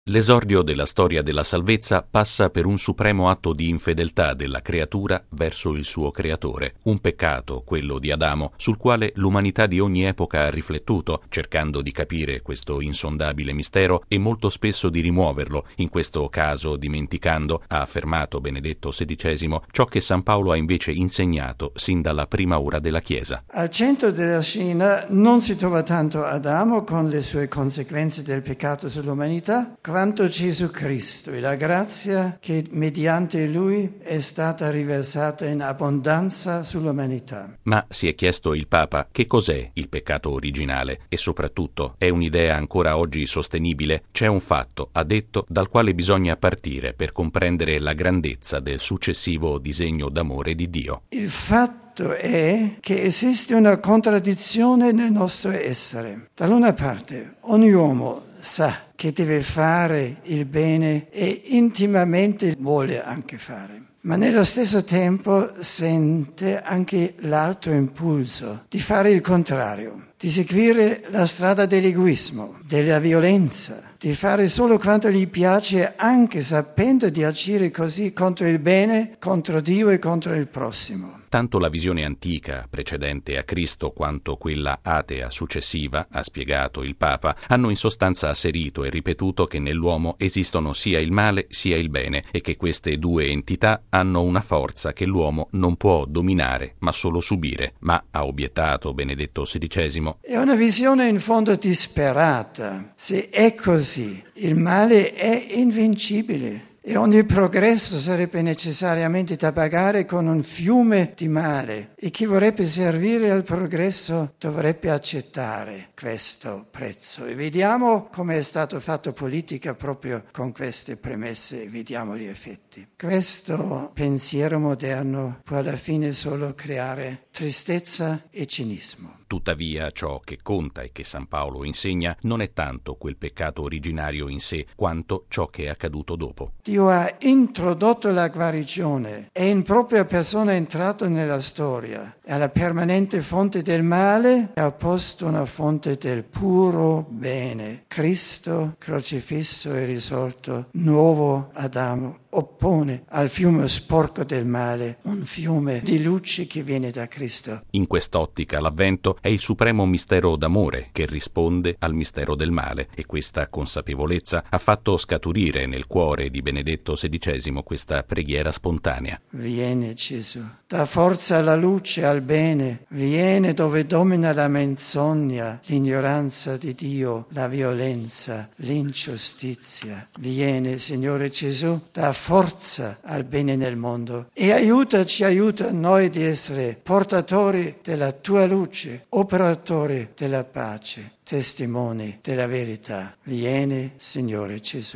L'esordio della storia della salvezza passa per un supremo atto di infedeltà della creatura verso il suo creatore, un peccato, quello di Adamo, sul quale l'umanità di ogni epoca ha riflettuto, cercando di capire questo insondabile mistero e molto spesso di rimuoverlo, in questo caso dimenticando, ha affermato Benedetto XVI, ciò che San Paolo ha invece insegnato sin dalla prima ora della Chiesa. Al centro della scena non si trova tanto Adamo con le sue conseguenze del peccato sull'umanità, quanto Gesù Cristo e la grazia che mediante Lui è stata riversata in abbondanza sull'umanità. Ma si è chiesto il Papa che cos'è il peccato originale e soprattutto è un'idea ancora oggi sostenibile? C'è un fatto, ha detto, dal quale bisogna partire per comprendere la grandezza del successivo disegno d'amore di Dio. Il fatto è che esiste una contraddizione nel nostro essere. Dall'una parte, ogni uomo sa che deve fare il bene e intimamente vuole anche fare. Ma nello stesso tempo sente anche l'altro impulso di fare il contrario, di seguire la strada dell'egoismo, della violenza, di fare solo quanto gli piace anche sapendo di agire così contro il bene, contro Dio e contro il prossimo. Tanto la visione antica, precedente a Cristo, quanto quella atea successiva, ha spiegato il Papa, hanno in sostanza asserito e ripetuto che nell'uomo esistono sia il male sia il bene e che queste due entità hanno una forza che l'uomo non può dominare, ma solo subire. Ma, ha obiettato Benedetto XVI, è una visione in fondo disperata. Se è così, il male è invincibile. E ogni progresso sarebbe necessariamente da pagare con un fiume di male e chi vorrebbe servire al progresso dovrebbe accettare questo prezzo. E vediamo come è stato fatto politica proprio con queste premesse e vediamo gli effetti. Questo pensiero moderno può alla fine solo creare tristezza e cinismo. Tuttavia, ciò che conta e che San Paolo insegna non è tanto quel peccato originario in sé, quanto ciò che è accaduto dopo. Dio ha introdotto la guarigione, è in propria persona entrato nella storia e alla permanente fonte del male ha posto una fonte del puro bene. Cristo, crocifisso e risorto, nuovo Adamo, oppone al fiume sporco del male un fiume di luce che viene da Cristo. In quest'ottica l'Avvento è il supremo mistero d'amore che risponde al mistero del male e questa consapevolezza ha fatto scaturire nel cuore di Benedetto XVI questa preghiera spontanea. Vieni Gesù, dà forza alla luce, al bene, vieni dove domina la menzogna, l'ignoranza di Dio, la violenza, l'ingiustizia. Vieni Signore Gesù, dà forza al bene nel mondo e aiuta noi di essere portatori della tua luce, operatori della pace, testimoni della verità. Vieni, Signore Gesù.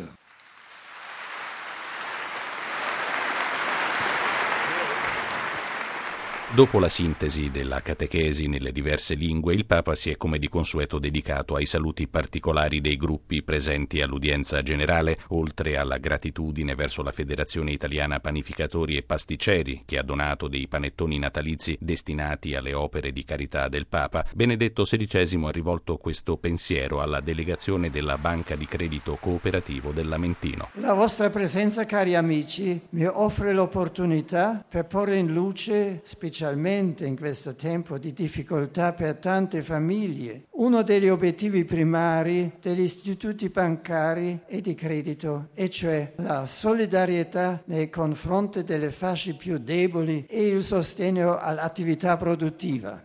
Dopo la sintesi della catechesi nelle diverse lingue, il Papa si è come di consueto dedicato ai saluti particolari dei gruppi presenti all'udienza generale, oltre alla gratitudine verso la Federazione Italiana Panificatori e Pasticceri, che ha donato dei panettoni natalizi destinati alle opere di carità del Papa. Benedetto XVI ha rivolto questo pensiero alla delegazione della Banca di Credito Cooperativo del Lamentino. La vostra presenza, cari amici, mi offre l'opportunità per porre in luce, specialmente in questo tempo di difficoltà per tante famiglie, uno degli obiettivi primari degli istituti bancari e di credito, e cioè la solidarietà nei confronti delle fasce più deboli e il sostegno all'attività produttiva.